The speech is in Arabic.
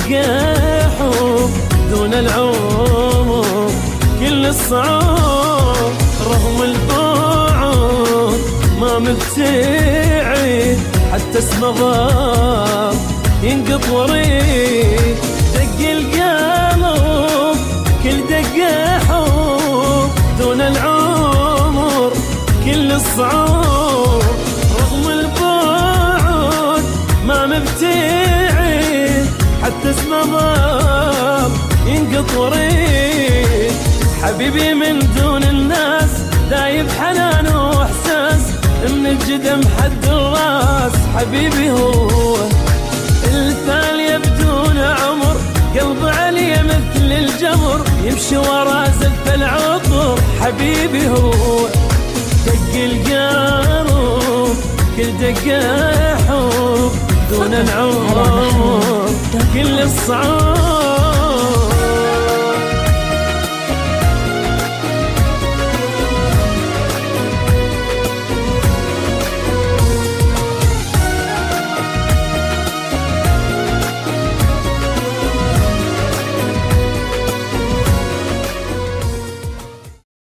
دقة حب دون العمر، كل الصعوب رغم البعد ما مبتعد، حتى اسمه ضاب ينقط وريد. دق القلب كل دقة حب دون العمر، كل الصعوب رغم البعد ما مبتعد، حتى اسمه ضاب ينقط وريد. حبيبي من دون الناس دايب حنان واحساس، من الجدم حد الراس حبيبي هو الثانية بدون عمر، قلب علي مثل الجمر يمشي ورا زلف العطر حبيبي هو. دق القلب كل دقة حب دون العمر، كل الصعوبة